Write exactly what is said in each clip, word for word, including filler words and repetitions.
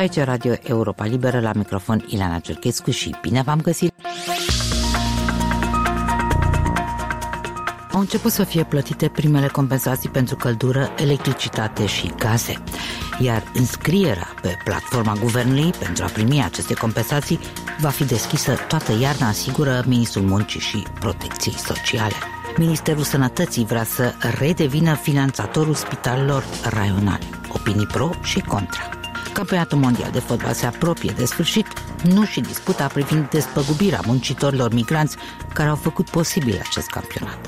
Aici Radio Europa Liberă, la microfon Ileana Cerchescu și bine v-am găsit! Au început să fie plătite primele compensații pentru căldură, electricitate și gaze, iar înscrierea pe platforma guvernului pentru a primi aceste compensații va fi deschisă toată iarna, asigură Ministrul Muncii și Protecției Sociale. Ministerul Sănătății vrea să redevină finanțatorul spitalelor raionale. Opinii pro și contra. Campionatul mondial de fotbal se apropie de sfârșit, nu și disputa privind despăgubirea muncitorilor migranți care au făcut posibil acest campionat.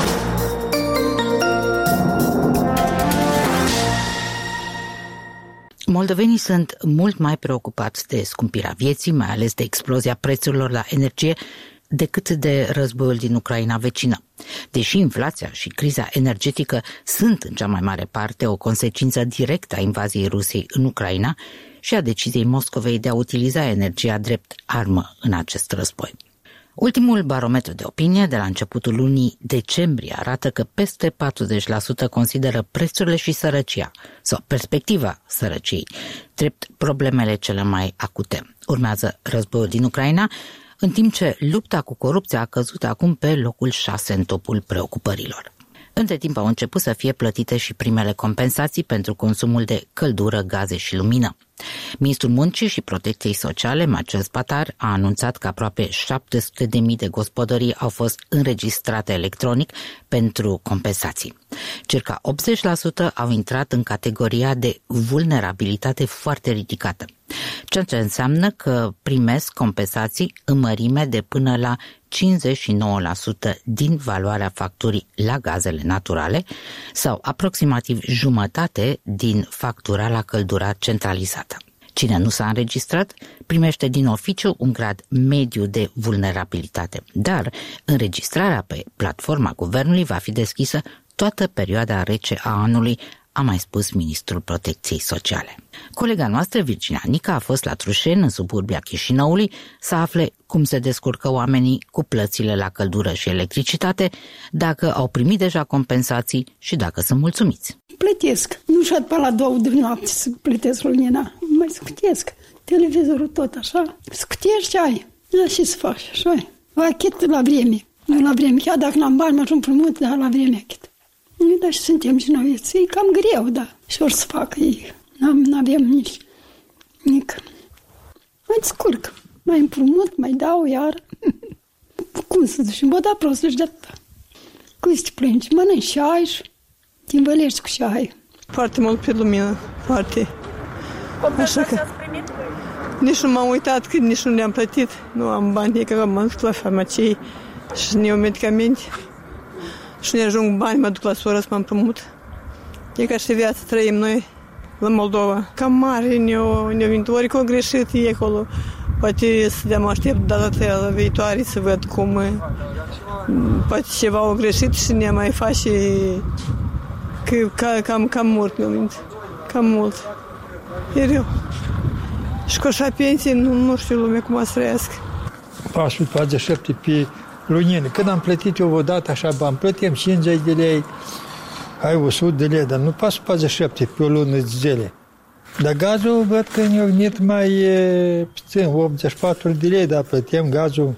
Moldovenii sunt mult mai preocupați de scumpirea vieții, mai ales de explozia prețurilor la energie, decât de războiul din Ucraina vecină. Deși inflația și criza energetică sunt în cea mai mare parte o consecință directă a invaziei Rusiei în Ucraina și a deciziei Moscovei de a utiliza energia drept armă în acest război. Ultimul barometru de opinie de la începutul lunii decembrie arată că peste patruzeci la sută consideră prețurile și sărăcia sau perspectiva sărăciei drept problemele cele mai acute. Urmează războiul din Ucraina, în timp ce lupta cu corupția a căzut acum pe locul șase în topul preocupărilor. Între timp au început să fie plătite și primele compensații pentru consumul de căldură, gaze și lumină. Ministrul Muncii și Protecției Sociale, Marcel Spatar, a anunțat că aproape șapte sute de mii de gospodării au fost înregistrate electronic pentru compensații. Circa optzeci la sută au intrat în categoria de vulnerabilitate foarte ridicată, ceea ce înseamnă că primesc compensații în mărime de până la cincizeci și nouă la sută din valoarea facturii la gazele naturale sau aproximativ jumătate din factura la căldura centralizată. Cine nu s-a înregistrat primește din oficiu un grad mediu de vulnerabilitate, dar înregistrarea pe platforma guvernului va fi deschisă toată perioada rece a anului, a mai spus Ministrul Protecției Sociale. Colega noastră, Virginia Nica, a fost la Trușeni, în suburbia Chișinăului, să afle cum se descurcă oamenii cu plățile la căldură și electricitate, dacă au primit deja compensații și dacă sunt mulțumiți. Plătesc. Nu știu pe la două de noapte să plătesc lumina. Mai scutesc. Televizorul tot așa. Scutești ce ai. Da, și să faci. Așa e. Achit la vreme. Nu la vreme. Chiar dacă n-am bani, m-aș împrumut, dar la vreme achit. Da, și suntem și noi. E cam greu, da. Și or să facă ei. N-avem nici nic. Mai descurc. Mai împrumut, mai dau iar. Cum să zici? Bă, da, prost, și de atâta. Cum să te plângi? Mănânci șai și te învălești cu șai. Foarte mult pe lumină. Foarte. Așa că nici nu m-am uitat când nici nu le-am plătit. Nu am bani, e că am dus la farmacie și ne iau medicamente. Și ne ajung bani, mă duc la soră să mă împrumut. E ca și viața trăim noi la Moldova. Cam mare ne-au venit, oricum greșit e acolo. Poate să de-am aștept data viitoare să văd cum poate ceva au greșit și ne mai face că, ca, cam, cam mult mi-au venit. Cam mult. E rău. Și cu așa pensie nu, nu știu lumea cum o să trăiască. patruzeci patruzeci și șapte pe lunină. Când am plătit eu odată așa bani, plătim cincizeci de lei, ai o sută de lei, dar nu patruzeci patruzeci și șapte pe o lună de zile. Dar gazul văd că ne-a venit mai puțin, optzeci și patru de lei, dar plătim gazul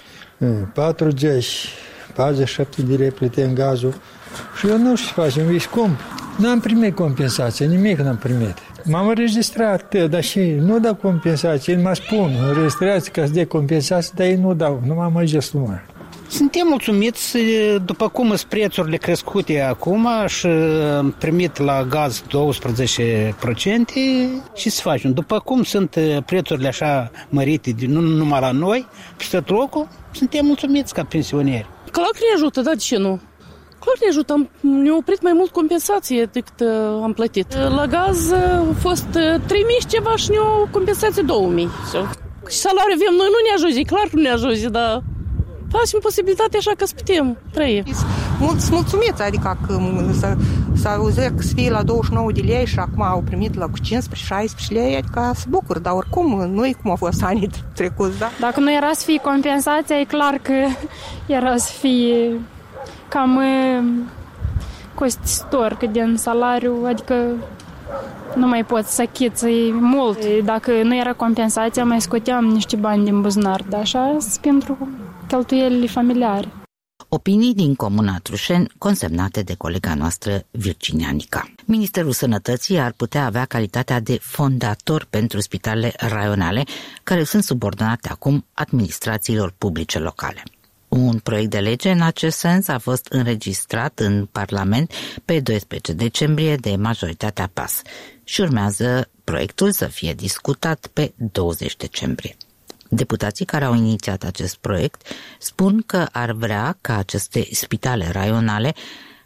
patruzeci, patruzeci și șapte de lei plătim gazul. Și eu nu știu ce facem, ești cum? N-am primit compensație, nimic n-am primit. M-am înregistrat, dar și nu dau compensație, ei mă spun, înregistrați ca să dea compensație, dar ei nu dau, nu m-am înregistrat. Suntem mulțumiți, după cum sunt prețurile crescute acum și am primit la gaz doisprezece la sută și să facem. După cum sunt prețurile așa mărite, nu numai la noi, peste tot locul, suntem mulțumiți ca pensionieri. Clar că ne ajută, da, de ce nu? Clar ne ajută, am, ne-a oprit mai mult compensație decât uh, am plătit. La gaz uh, a fost uh, trei mii și ceva și ne-o compensație două mii. Și salariul avem noi, nu ne ajunge, clar că nu ne ajunge, dar facem posibilitatea așa că să putem trăi. Mulți mulțumiți, adică că să, să auzea că să fie la douăzeci și nouă de lei și acum au primit la cincisprezece șaisprezece lei, adică se bucur, dar oricum nu-i cum a fost anii trecuți, da? Dacă nu era să fie compensația, e clar că era să fie cam costisitor, că din salariu, adică nu mai pot să achiți mult. Dacă nu era compensația, mai scoteam niște bani din buzunar, dar așa pentru cheltuielile familiare. Opinii din Comuna Trușeni, consemnate de colega noastră Virginia Nica. Ministerul Sănătății ar putea avea calitatea de fondator pentru spitalele raionale, care sunt subordonate acum administrațiilor publice locale. Un proiect de lege în acest sens a fost înregistrat în Parlament pe doisprezece decembrie de majoritatea P A S și urmează proiectul să fie discutat pe douăzeci decembrie. Deputații care au inițiat acest proiect spun că ar vrea ca aceste spitale raionale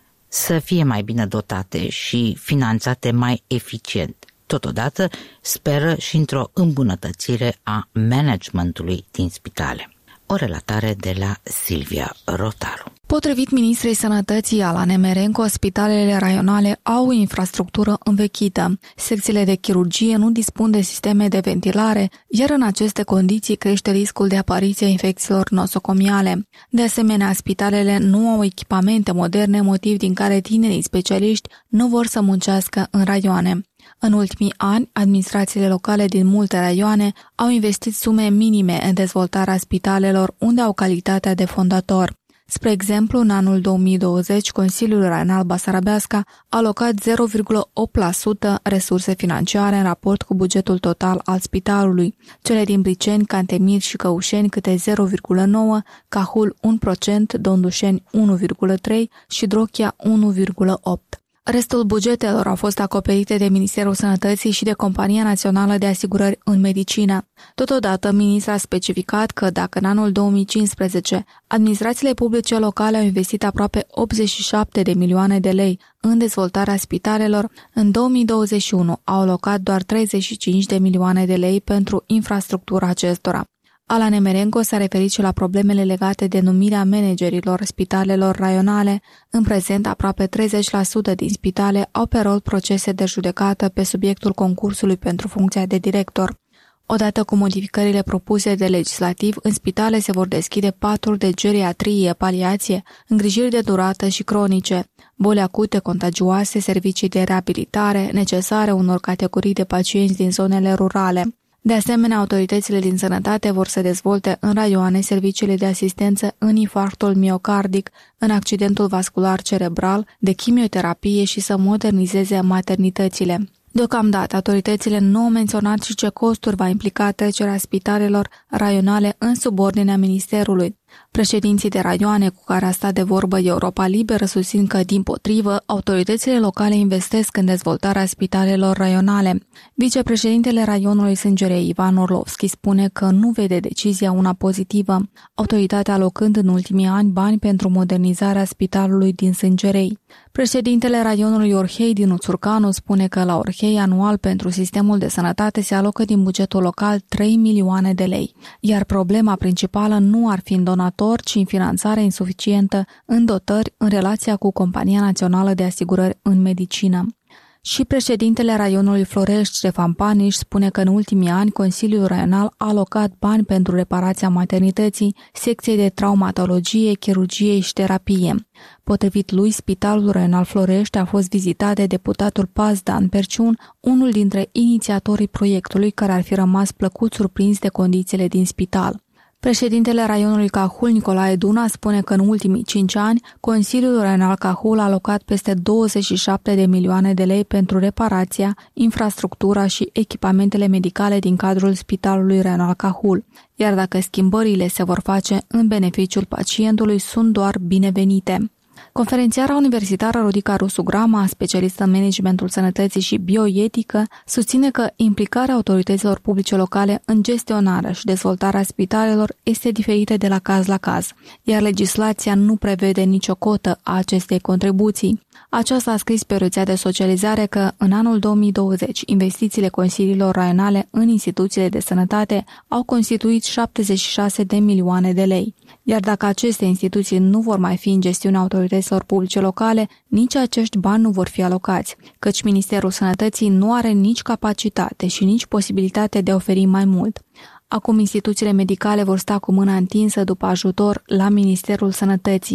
să fie mai bine dotate și finanțate mai eficient. Totodată speră și într-o îmbunătățire a managementului din spitale. O relatare de la Silvia Rotaru. Potrivit ministrei Sănătății Alane Merenco, spitalele raionale au o infrastructură învechită. Secțiile de chirurgie nu dispun de sisteme de ventilare, iar în aceste condiții crește riscul de apariție a infecțiilor nosocomiale. De asemenea, spitalele nu au echipamente moderne, motiv din care tinerii specialiști nu vor să muncească în raioane. În ultimii ani, administrațiile locale din multe raioane au investit sume minime în dezvoltarea spitalelor unde au calitatea de fondator. Spre exemplu, în anul două mii douăzeci, Consiliul Raional Basarabeasca a alocat zero virgulă opt la sută resurse financiare în raport cu bugetul total al spitalului. Cele din Briceni, Cantemir și Căușeni câte zero virgulă nouă la sută, Cahul unu la sută, Dondușeni unu virgulă trei la sută și Drochia unu virgulă opt la sută. Restul bugetelor au fost acoperite de Ministerul Sănătății și de Compania Națională de Asigurări în Medicină. Totodată, ministrul a specificat că dacă în anul două mii cincisprezece administrațiile publice locale au investit aproape optzeci și șapte de milioane de lei în dezvoltarea spitalelor, în două mii douăzeci și unu au alocat doar treizeci și cinci de milioane de lei pentru infrastructura acestora. Alane Merenco s-a referit și la problemele legate de numirea managerilor spitalelor raionale. În prezent, aproape treizeci la sută din spitale au pe rol procese de judecată pe subiectul concursului pentru funcția de director. Odată cu modificările propuse de legislativ, în spitale se vor deschide paturi de geriatrie, paliație, îngrijiri de durată și cronice, boli acute, contagioase, servicii de reabilitare, necesare unor categorii de pacienți din zonele rurale. De asemenea, autoritățile din sănătate vor să dezvolte în raioane serviciile de asistență în infarctul miocardic, în accidentul vascular cerebral, de chimioterapie și să modernizeze maternitățile. Deocamdată, autoritățile nu au menționat și ce costuri va implica trecerea spitalelor raionale în subordinea Ministerului. Președinții de raioane cu care a stat de vorbă Europa Liberă susțin că, dimpotrivă, autoritățile locale investesc în dezvoltarea spitalelor raionale. Vicepreședintele raionului Sângerei, Ivan Orlovski, spune că nu vede decizia una pozitivă, autoritatea alocând în ultimii ani bani pentru modernizarea spitalului din Sângerei. Președintele raionului Orhei din Uțurcanu spune că la Orhei anual pentru sistemul de sănătate se alocă din bugetul local trei milioane de lei, iar problema principală nu ar fi în donator, ci în finanțare insuficientă în dotări în relația cu Compania Națională de Asigurări în Medicină. Și președintele raionului Florești, Ștefan Paniș, spune că în ultimii ani Consiliul Raional a alocat bani pentru reparația maternității, secției de traumatologie, chirurgie și terapie. Potrivit lui, Spitalul Raional Florești a fost vizitat de deputatul P A S Dan Perciun, unul dintre inițiatorii proiectului care ar fi rămas plăcut surprins de condițiile din spital. Președintele raionului Cahul, Nicolae Duna, spune că în ultimii cinci ani, Consiliul Raional Cahul a alocat peste douăzeci și șapte de milioane de lei pentru reparația, infrastructura și echipamentele medicale din cadrul Spitalului Raional Cahul, iar dacă schimbările se vor face în beneficiul pacientului, sunt doar binevenite. Conferențiara universitară Rodica Rusu Grama, specialistă în managementul sănătății și bioetică, susține că implicarea autorităților publice locale în gestionarea și dezvoltarea spitalelor este diferită de la caz la caz, iar legislația nu prevede nicio cotă a acestei contribuții. Aceasta a scris pe rețea de socializare că în anul două mii douăzeci investițiile consiliilor raionale în instituțiile de sănătate au constituit șaptezeci și șase de milioane de lei. Iar dacă aceste instituții nu vor mai fi în gestiunea autorităților publice locale, nici acești bani nu vor fi alocați, căci Ministerul Sănătății nu are nici capacitate și nici posibilitate de a oferi mai mult. Acum instituțiile medicale vor sta cu mâna întinsă după ajutor la Ministerul Sănătății.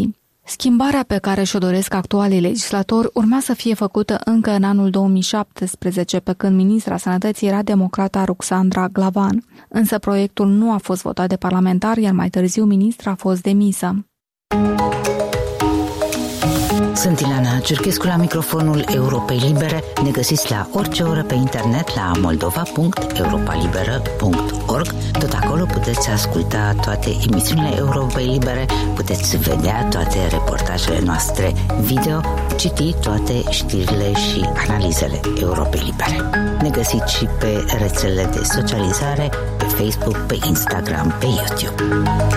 Schimbarea pe care și-o doresc actualii legislatori urma să fie făcută încă în anul două mii șaptesprezece, pe când ministra Sănătății era democrata Ruxandra Glavan. Însă proiectul nu a fost votat de parlamentari, iar mai târziu ministra a fost demisă. Sunt Ileana Cerchescu la microfonul Europei Libere. Ne găsiți la orice oră pe internet la moldova punct europa liberă punct org. Tot acolo puteți asculta toate emisiunile Europei Libere, puteți vedea toate reportajele noastre video, citi toate știrile și analizele Europei Libere. Ne găsiți și pe rețelele de socializare, pe Facebook, pe Instagram, pe YouTube.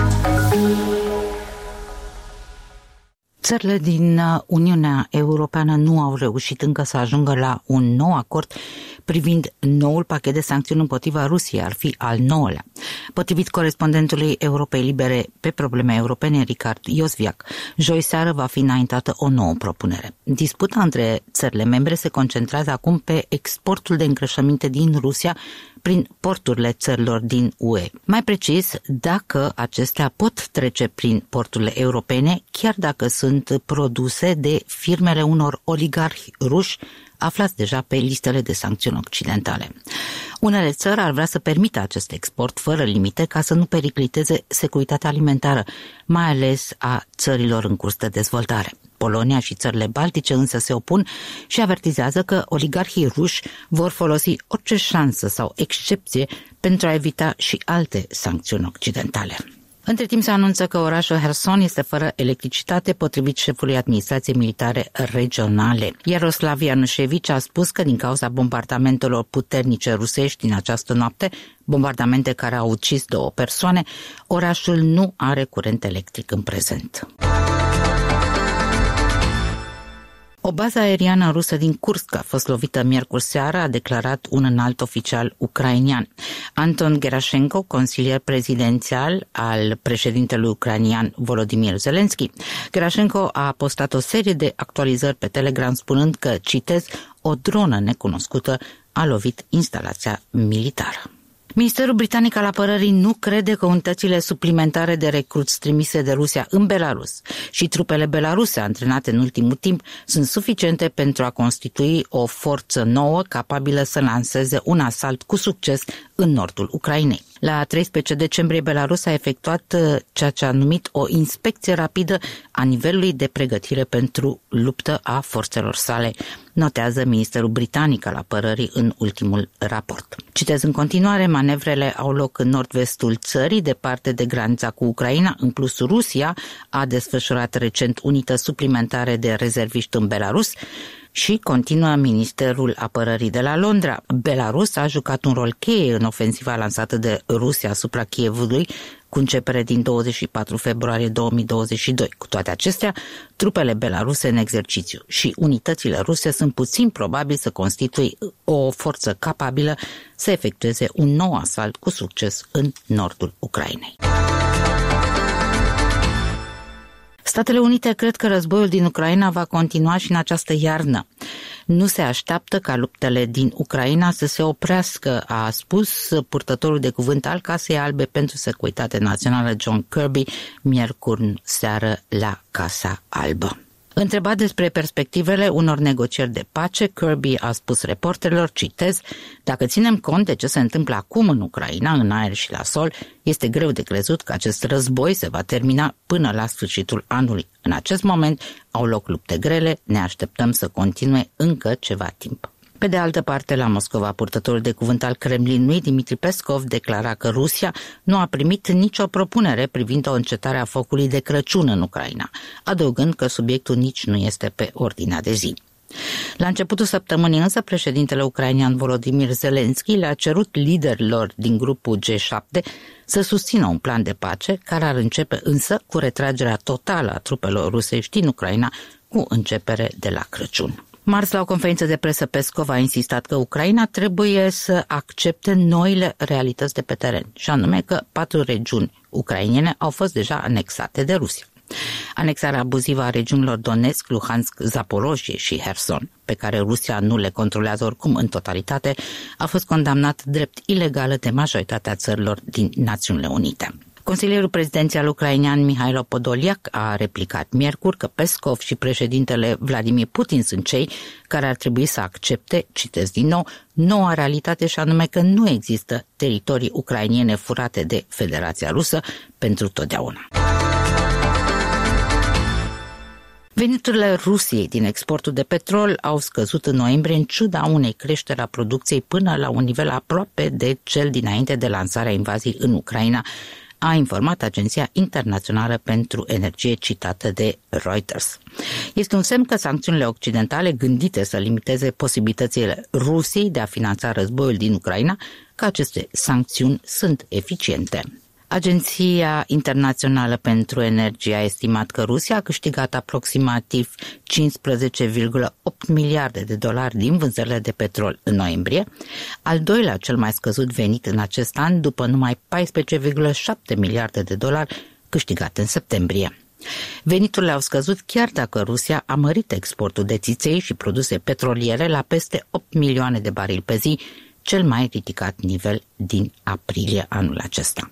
Țările din Uniunea Europeană nu au reușit încă să ajungă la un nou acord privind noul pachet de sancțiuni împotriva Rusiei, ar fi al nouălea. Potrivit corespondentului Europei Libere pe probleme europene, Richard Iosviac, joi seară va fi înaintată o nouă propunere. Disputa între țările membre se concentrează acum pe exportul de îngrășăminte din Rusia prin porturile țărilor din U E. Mai precis, dacă acestea pot trece prin porturile europene, chiar dacă sunt produse de firmele unor oligarhi ruși aflați deja pe listele de sancțiuni occidentale. Unele țări ar vrea să permită acest export fără limite ca să nu pericliteze securitatea alimentară, mai ales a țărilor în curs de dezvoltare. Polonia și țările baltice însă se opun și avertizează că oligarhii ruși vor folosi orice șansă sau excepție pentru a evita și alte sancțiuni occidentale. Între timp se anunță că orașul Herson este fără electricitate, potrivit șefului administrației militare regionale. Iaroslav Ianușevici a spus că din cauza bombardamentelor puternice rusești din această noapte, bombardamente care au ucis două persoane, orașul nu are curent electric în prezent. O bază aeriană rusă din Kursk a fost lovită miercuri seara, a declarat un înalt oficial ucrainian. Anton Gerashenko, consilier prezidențial al președintelui ucrainian Volodymyr Zelensky. Gerashenko a postat o serie de actualizări pe Telegram spunând că, citez, o dronă necunoscută a lovit instalația militară. Ministerul Britanic al Apărării nu crede că unitățile suplimentare de recruți trimise de Rusia în Belarus și trupele belaruse antrenate în ultimul timp sunt suficiente pentru a constitui o forță nouă capabilă să lanseze un asalt cu succes în nordul Ucrainei. La treisprezece decembrie, Belarus a efectuat ceea ce a numit o inspecție rapidă a nivelului de pregătire pentru luptă a forțelor sale, notează Ministerul Britanic al Apărării în ultimul raport. Citez în continuare, manevrele au loc în nord-vestul țării, departe de granița cu Ucraina. În plus, Rusia a desfășurat recent unități suplimentare de rezerviști în Belarus. Și continuă Ministerul Apărării de la Londra. Belarus a jucat un rol cheie în ofensiva lansată de Rusia asupra Kievului, cu începere din douăzeci și patru februarie două mii douăzeci și doi. Cu toate acestea, trupele belaruse în exercițiu și unitățile ruse sunt puțin probabil să constituie o forță capabilă să efectueze un nou asalt cu succes în nordul Ucrainei. Statele Unite cred că războiul din Ucraina va continua și în această iarnă. Nu se așteaptă ca luptele din Ucraina să se oprească, a spus purtătorul de cuvânt al Casei Albe pentru Securitate Națională John Kirby miercuri seară la Casa Albă. Întrebat despre perspectivele unor negocieri de pace, Kirby a spus reporterilor, citez, dacă ținem cont de ce se întâmplă acum în Ucraina, în aer și la sol, este greu de crezut că acest război se va termina până la sfârșitul anului. În acest moment au loc lupte grele, ne așteptăm să continue încă ceva timp. Pe de altă parte, la Moscova, purtătorul de cuvânt al Kremlinului, Dmitri Peskov, declara că Rusia nu a primit nicio propunere privind o încetare a focului de Crăciun în Ucraina, adăugând că subiectul nici nu este pe ordinea de zi. La începutul săptămânii însă, președintele ucrainean Volodymyr Zelensky le-a cerut liderilor din grupul G șapte să susțină un plan de pace, care ar începe însă cu retragerea totală a trupelor rusești în Ucraina, cu începere de la Crăciun. Marți, la o conferință de presă, Peskov a insistat că Ucraina trebuie să accepte noile realități de pe teren, și anume că patru regiuni ucrainene au fost deja anexate de Rusia. Anexarea abuzivă a regiunilor Donetsk, Luhansk, Zaporojie și Herson, pe care Rusia nu le controlează oricum în totalitate, a fost condamnat drept ilegală de majoritatea țărilor din Națiunile Unite. Consilierul prezidențial ucrainean Mihailo Podolyak a replicat miercuri că Peskov și președintele Vladimir Putin sunt cei care ar trebui să accepte, citesc din nou, noua realitate și anume că nu există teritorii ucrainiene furate de Federația Rusă pentru totdeauna. Veniturile Rusiei din exportul de petrol au scăzut în noiembrie în ciuda unei creșteri a producției până la un nivel aproape de cel dinainte de lansarea invaziei în Ucraina, a informat Agenția Internațională pentru Energie citată de Reuters. Este un semn că sancțiunile occidentale gândite să limiteze posibilitățile Rusiei de a finanța războiul din Ucraina, că aceste sancțiuni sunt eficiente. Agenția Internațională pentru Energie a estimat că Rusia a câștigat aproximativ cincisprezece virgulă opt miliarde de dolari din vânzările de petrol în noiembrie, al doilea cel mai scăzut venit în acest an după numai paisprezece virgulă șapte miliarde de dolari câștigate în septembrie. Veniturile au scăzut chiar dacă Rusia a mărit exportul de țiței și produse petroliere la peste opt milioane de barili pe zi, cel mai ridicat nivel din aprilie anul acesta.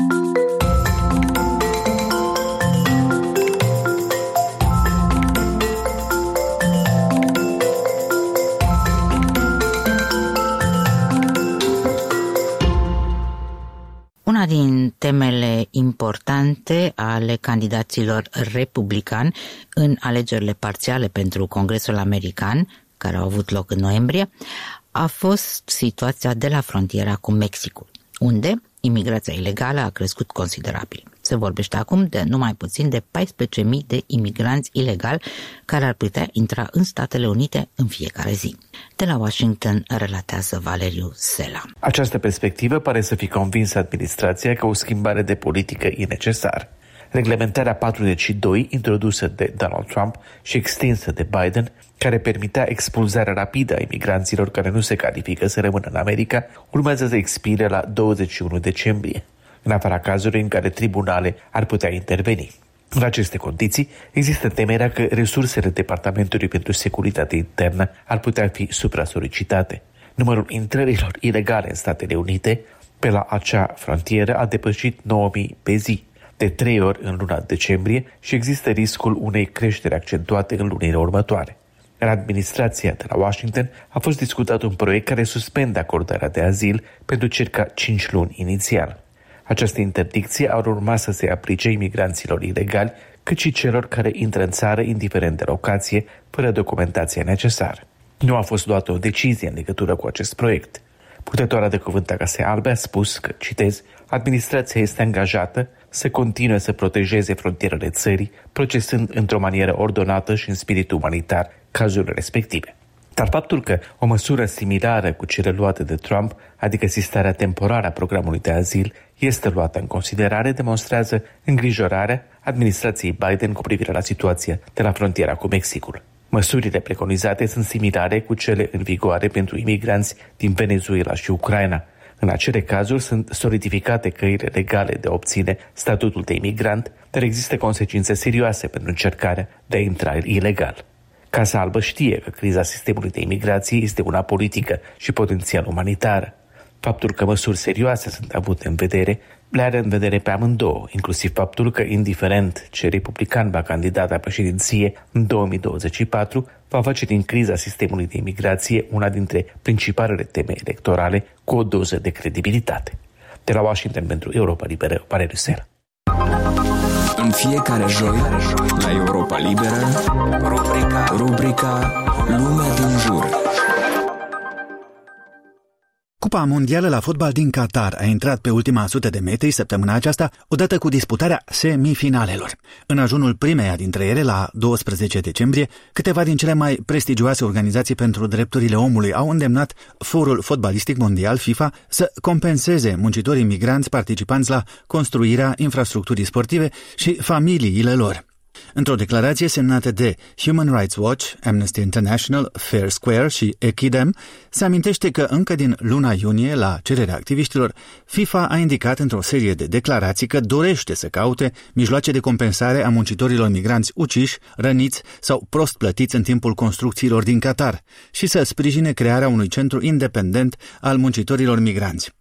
Una din temele importante ale candidaților republicani în alegerile parțiale pentru Congresul American, care au avut loc în noiembrie, a fost situația de la frontiera cu Mexicul, unde imigrația ilegală a crescut considerabil. Se vorbește acum de numai puțin de paisprezece mii de imigranți ilegali care ar putea intra în Statele Unite în fiecare zi. De la Washington relatează Valeriu Sela. Această perspectivă pare să fi convins administrația că o schimbare de politică e necesară. Reglementarea patruzeci și doi, introdusă de Donald Trump și extinsă de Biden, care permitea expulzarea rapidă a imigranților care nu se califică să rămână în America, urmează să expire la douăzeci și unu decembrie, în afara cazului în care tribunale ar putea interveni. În aceste condiții, există temerea că resursele Departamentului pentru Securitate Internă ar putea fi supra-solicitate. Numărul intrărilor ilegale în Statele Unite pe la acea frontieră a depășit nouă mii pe zi, de trei ori în luna decembrie, și există riscul unei creșteri accentuate în lunile următoare. În administrația de la Washington a fost discutat un proiect care suspendă acordarea de azil pentru circa cinci luni inițial. Această interdicție ar urma să se aplice imigranților ilegali, cât și celor care intră în țară indiferent de locație, fără documentația necesară. Nu a fost luată o decizie în legătură cu acest proiect. Purtătoarea de cuvânt a Casei Albe a spus că, citez, administrația este angajată să continue să protejeze frontierele țării, procesând într-o manieră ordonată și în spirit umanitar cazurile respective. Dar faptul că o măsură similară cu cele luate de Trump, adică sistarea temporară a programului de azil, este luată în considerare, demonstrează îngrijorarea administrației Biden cu privire la situația de la frontiera cu Mexicul. Măsurile preconizate sunt similare cu cele în vigoare pentru imigranți din Venezuela și Ucraina. În acele cazuri sunt solidificate căile legale de a obține statutul de imigrant, dar există consecințe serioase pentru încercarea de a intra ilegal. Casa Albă știe că criza sistemului de imigrație este una politică și potențial umanitară. Faptul că măsuri serioase sunt avute în vedere le are în vedere pe amândouă, inclusiv faptul că, indiferent ce republican va candida la președinție în două mii douăzeci și patru, va face din criza sistemului de imigrație una dintre principalele teme electorale cu o doză de credibilitate. De la Washington pentru Europa Liberă, Valeriu Sela. În fiecare joi, la Europa Liberă, rubrica, rubrica Lumea din jur. Cupa mondială la fotbal din Qatar a intrat pe ultima sută de metri săptămâna aceasta, odată cu disputarea semifinalelor. În ajunul primeia dintre ele, la doisprezece decembrie, câteva din cele mai prestigioase organizații pentru drepturile omului au îndemnat Forul Fotbalistic Mondial, FIFA, să compenseze muncitorii migranți participanți la construirea infrastructurii sportive și familiile lor. Într-o declarație semnată de Human Rights Watch, Amnesty International, Fair Square și Equidem, se amintește că încă din luna iunie, la cererea activiștilor, FIFA a indicat într-o serie de declarații că dorește să caute mijloace de compensare a muncitorilor migranți uciși, răniți sau prost plătiți în timpul construcțiilor din Qatar și să sprijine crearea unui centru independent al muncitorilor migranți.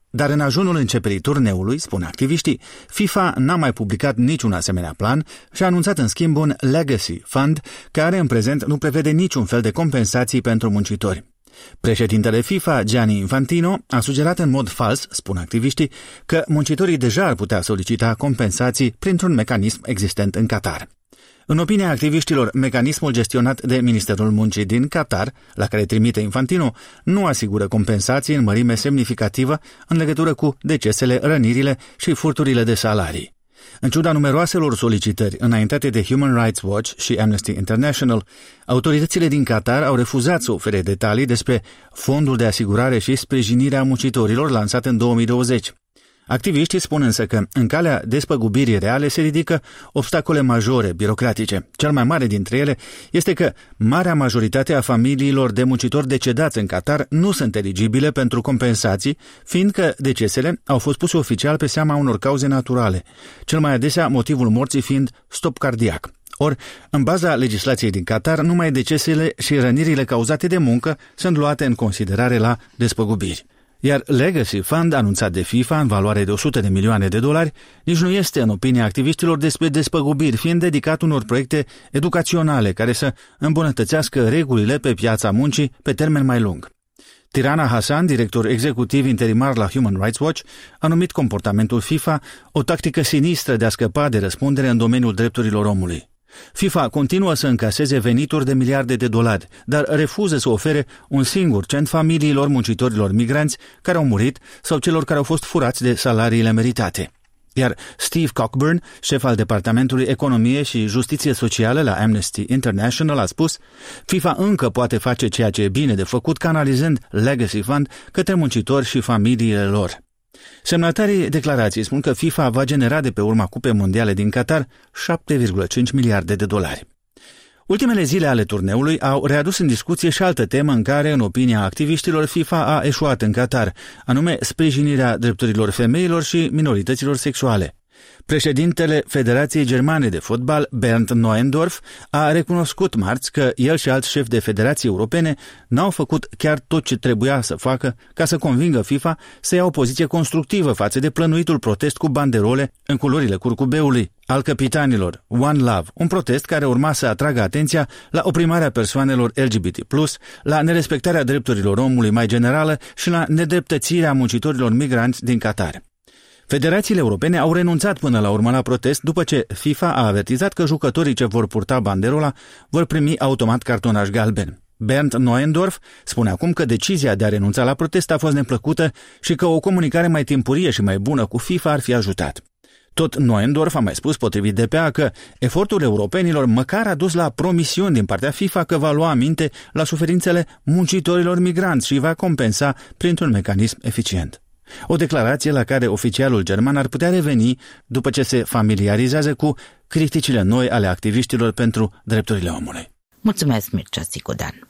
Dar în ajunul începerii turneului, spun activiștii, FIFA n-a mai publicat niciun asemenea plan și a anunțat în schimb un Legacy Fund, care în prezent nu prevede niciun fel de compensații pentru muncitori. Președintele FIFA, Gianni Infantino, a sugerat în mod fals, spun activiștii, că muncitorii deja ar putea solicita compensații printr-un mecanism existent în Qatar. În opinia activiștilor, mecanismul gestionat de Ministerul Muncii din Qatar, la care trimite Infantino, nu asigură compensații în mărime semnificativă în legătură cu decesele, rănirile și furturile de salarii. În ciuda numeroaselor solicitări înaintate de Human Rights Watch și Amnesty International, autoritățile din Qatar au refuzat să ofere detalii despre fondul de asigurare și sprijinire a muncitorilor lansat în două mii douăzeci. Activiștii spun însă că în calea despăgubirii reale se ridică obstacole majore birocratice. Cel mai mare dintre ele este că marea majoritate a familiilor de muncitori decedați în Qatar nu sunt eligibile pentru compensații, fiindcă decesele au fost puse oficial pe seama unor cauze naturale, cel mai adesea motivul morții fiind stop cardiac. Ori, în baza legislației din Qatar, numai decesele și rănirile cauzate de muncă sunt luate în considerare la despăgubiri. Iar Legacy Fund, anunțat de FIFA în valoare de o sută de milioane de dolari, nici nu este, în opinia activiștilor, despre despăgubiri, fiind dedicat unor proiecte educaționale care să îmbunătățească regulile pe piața muncii pe termen mai lung. Tirana Hassan, director executiv interimar la Human Rights Watch, a numit comportamentul FIFA o tactică sinistră de a scăpa de răspundere în domeniul drepturilor omului. FIFA continuă să încaseze venituri de miliarde de dolari, dar refuză să ofere un singur cent familiilor muncitorilor migranți care au murit sau celor care au fost furați de salariile meritate. Iar Steve Cockburn, șef al Departamentului Economie și Justiție Socială la Amnesty International, a spus: FIFA încă poate face ceea ce e bine de făcut, canalizând Legacy Fund către muncitori și familiile lor. Semnatarii declarației spun că FIFA va genera de pe urma Cupei Mondiale din Qatar șapte virgulă cinci miliarde de dolari. Ultimele zile ale turneului au readus în discuție și altă temă în care, în opinia activiștilor, FIFA a eșuat în Qatar, anume sprijinirea drepturilor femeilor și minorităților sexuale. Președintele Federației Germane de Fotbal, Bernd Neuendorf, a recunoscut marți că el și alți șefi de federații europene n-au făcut chiar tot ce trebuia să facă ca să convingă FIFA să ia o poziție constructivă față de plănuitul protest cu banderole în culorile curcubeului al capitanilor One Love, un protest care urma să atragă atenția la oprimarea persoanelor L G B T plus, la nerespectarea drepturilor omului mai generală și la nedreptățirea muncitorilor migranți din Qatar. Federațiile europene au renunțat până la urmă la protest după ce FIFA a avertizat că jucătorii ce vor purta banderola vor primi automat cartonaj galben. Bernd Neuendorf spune acum că decizia de a renunța la protest a fost neplăcută și că o comunicare mai timpurie și mai bună cu FIFA ar fi ajutat. Tot Neuendorf a mai spus, potrivit D P A, că efortul europenilor măcar a dus la promisiuni din partea FIFA că va lua aminte la suferințele muncitorilor migranți și va compensa printr-un mecanism eficient. O declarație la care oficialul german ar putea reveni după ce se familiarizează cu criticile noi ale activiștilor pentru drepturile omului. Mulțumesc, Mircea Sicodean.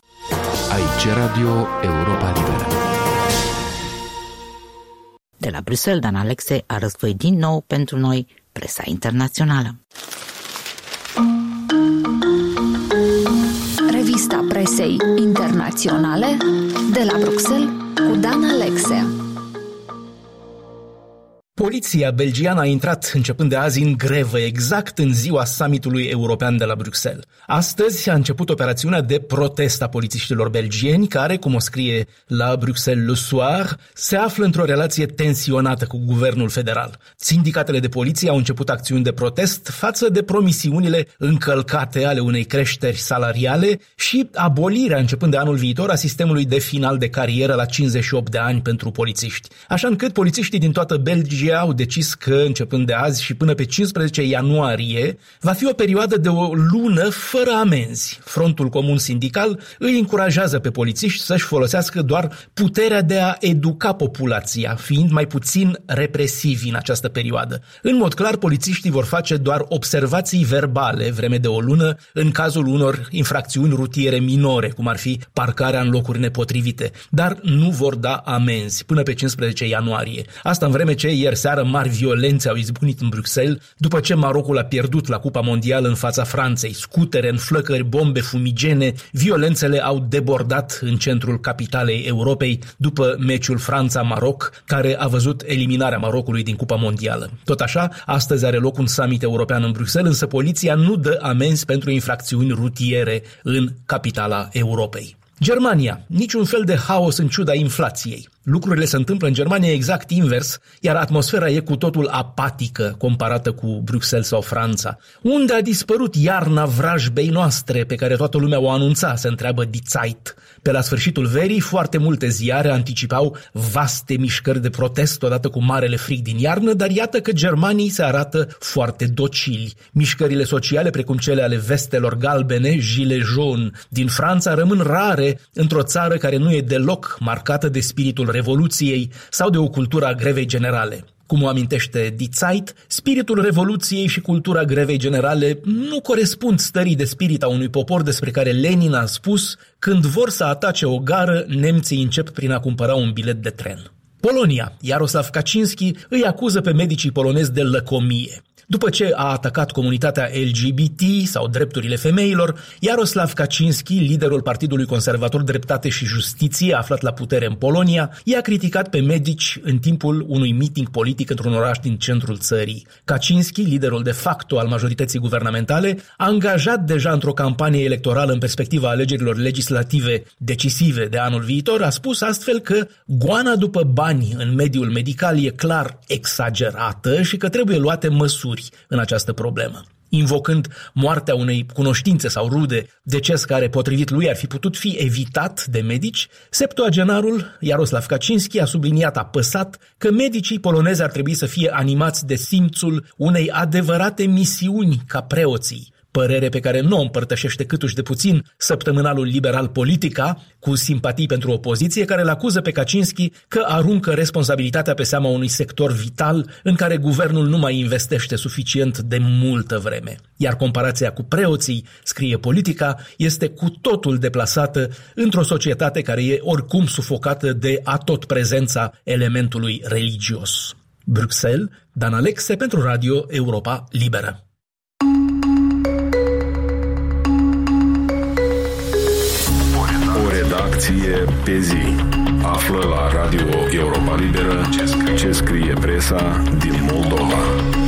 Aici Radio Europa Liberă. De la Bruxelles, Dan Alexe a război din nou pentru noi presa internațională. Revista presei internaționale de la Bruxelles cu Dan Alexe. Poliția belgiană a intrat începând de azi în grevă, exact în ziua summitului european de la Bruxelles. Astăzi a început operațiunea de protest a polițiștilor belgieni, care, cum o scrie la Bruxelles Le Soir, se află într-o relație tensionată cu guvernul federal. Sindicatele de poliție au început acțiuni de protest față de promisiunile încălcate ale unei creșteri salariale și abolirea, începând de anul viitor, a sistemului de final de carieră la cincizeci și opt de ani pentru polițiști. Așa încât polițiștii din toată Belgia au decis că, începând de azi și până pe cincisprezece ianuarie, va fi o perioadă de o lună fără amenzi. Frontul Comun Sindical îi încurajează pe polițiști să-și folosească doar puterea de a educa populația, fiind mai puțin represivi în această perioadă. În mod clar, polițiștii vor face doar observații verbale vreme de o lună în cazul unor infracțiuni rutiere minore, cum ar fi parcarea în locuri nepotrivite, dar nu vor da amenzi până pe cincisprezece ianuarie. Asta în vreme ce ieri seară mari violențe au izbucnit în Bruxelles după ce Marocul a pierdut la Cupa Mondială în fața Franței. Scutere, înflăcări, bombe fumigene, violențele au debordat în centrul capitalei Europei după meciul Franța-Maroc, care a văzut eliminarea Marocului din Cupa Mondială. Tot așa, astăzi are loc un summit european în Bruxelles, însă poliția nu dă amenzi pentru infracțiuni rutiere în capitala Europei. Germania. Niciun fel de haos în ciuda inflației. Lucrurile se întâmplă în Germania exact invers, iar atmosfera e cu totul apatică comparată cu Bruxelles sau Franța. Unde a dispărut iarna vrajbei noastre pe care toată lumea o anunța, se întreabă Die Zeit. Pe la sfârșitul verii, foarte multe ziare anticipau vaste mișcări de protest odată cu marele frig din iarnă, dar iată că germanii se arată foarte docili. Mișcările sociale, precum cele ale vestelor galbene, gilets jaunes, din Franța rămân rare într-o țară care nu e deloc marcată de spiritul Revoluției sau de o cultură a grevei generale. Cum o amintește Die Zeit, spiritul Revoluției și cultura grevei generale nu corespund stării de spirit a unui popor despre care Lenin a spus: când vor să atace o gară, nemții încep prin a cumpăra un bilet de tren. Polonia. Jaroslav Kaczynski îi acuză pe medicii polonezi de lăcomie. După ce a atacat comunitatea L G B T sau drepturile femeilor, Jaroslav Kaczynski, liderul Partidului Conservator Dreptate și Justiție aflat la putere în Polonia, i-a criticat pe medici în timpul unui meeting politic într-un oraș din centrul țării. Kaczynski, liderul de facto al majorității guvernamentale, a angajat deja într-o campanie electorală în perspectiva alegerilor legislative decisive de anul viitor, a spus astfel că goana după bani în mediul medical e clar exagerată și că trebuie luate măsuri în această problemă. Invocând moartea unei cunoștințe sau rude, deces care, potrivit lui, ar fi putut fi evitat de medici, septuagenarul Jaroslav Kaczynski a subliniat apăsat că medicii polonezi ar trebui să fie animați de simțul unei adevărate misiuni ca preoții, părere pe care nu o împărtășește câtuși de puțin săptămânalul liberal Politica, cu simpatii pentru opoziție, care îl acuză pe Kaczynski că aruncă responsabilitatea pe seama unui sector vital în care guvernul nu mai investește suficient de multă vreme. Iar comparația cu preoții, scrie Politica, este cu totul deplasată într-o societate care e oricum sufocată de atot prezența elementului religios. Bruxelles, Dan Alexe pentru Radio Europa Liberă. Redacție pe zi. Află la Radio Europa Liberă ce scrie presa din Moldova.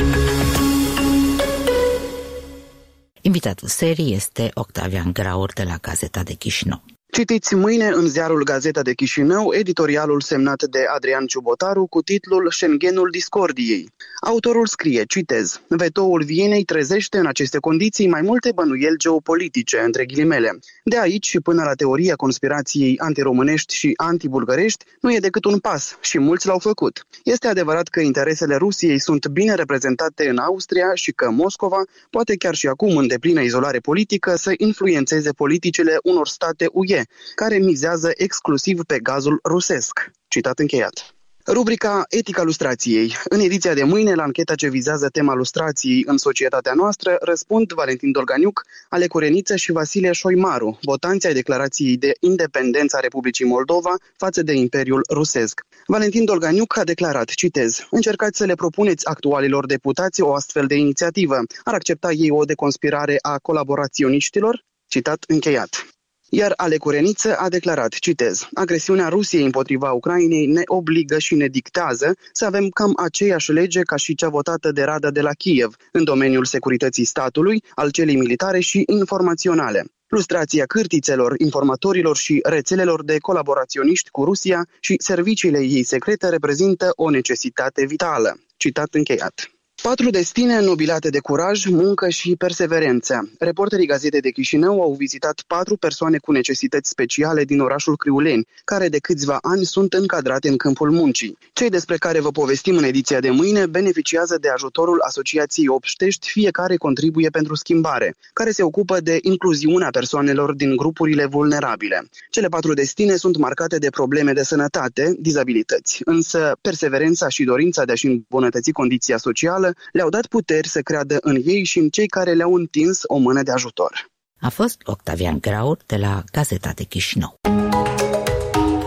Invitatul serii este Octavian Graur de la Gazeta de Chișinău. Citiți mâine în ziarul Gazeta de Chișinău editorialul semnat de Adrian Ciubotaru cu titlul Schengenul discordiei. Autorul scrie, citez, vetoul Vienei trezește în aceste condiții mai multe bănuieli geopolitice, între ghilimele. De aici și până la teoria conspirației antiromânești și antibulgărești nu e decât un pas și mulți l-au făcut. Este adevărat că interesele Rusiei sunt bine reprezentate în Austria și că Moscova poate chiar și acum în deplină izolare politică să influențeze politicile unor state U E, care mizează exclusiv pe gazul rusesc. Citat încheiat. Rubrica Etica lustrației. În ediția de mâine, la ancheta ce vizează tema lustrației în societatea noastră, răspund Valentin Dolganiuc, Alecu Reniță și Vasile Șoimaru, votanții ai declarației de independență a Republicii Moldova față de Imperiul Rusesc. Valentin Dolganiuc a declarat, citez, încercați să le propuneți actualilor deputați o astfel de inițiativă. Ar accepta ei o deconspirare a colaboraționiștilor? Citat încheiat. Iar Alecu Reniță a declarat, citez, agresiunea Rusiei împotriva Ucrainei ne obligă și ne dictează să avem cam aceeași lege ca și cea votată de Rada de la Kiev în domeniul securității statului, al celei militare și informaționale. Lustrația cârtițelor, informatorilor și rețelelor de colaboraționiști cu Rusia și serviciile ei secrete reprezintă o necesitate vitală. Citat încheiat. Patru destine înnobilate de curaj, muncă și perseverență. Reporterii Gazetei de Chișinău au vizitat patru persoane cu necesități speciale din orașul Criuleni, care de câțiva ani sunt încadrate în câmpul muncii. Cei despre care vă povestim în ediția de mâine beneficiază de ajutorul Asociației Obștești Fiecare contribuie pentru schimbare, care se ocupă de incluziunea persoanelor din grupurile vulnerabile. Cele patru destine sunt marcate de probleme de sănătate, dizabilități, însă perseverența și dorința de a-și îmbunătăți condiția socială le-au dat puteri să creadă în ei și în cei care le-au întins o mână de ajutor. A fost Octavian Graur de la Gazeta de Chișinău.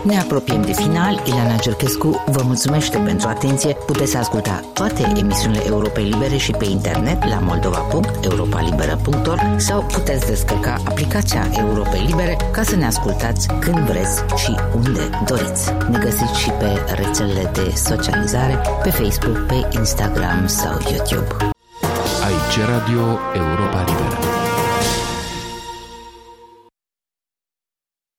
Ne apropiem de final. Ileana Gerchescu vă mulțumește pentru atenție. Puteți asculta toate emisiunile Europei Libere și pe internet la moldova punct europa liberă punct org sau puteți descărca aplicația Europei Libere ca să ne ascultați când vreți și unde doriți. Ne găsiți și pe rețelele de socializare, pe Facebook, pe Instagram sau YouTube. Aici Radio Europa Liberă.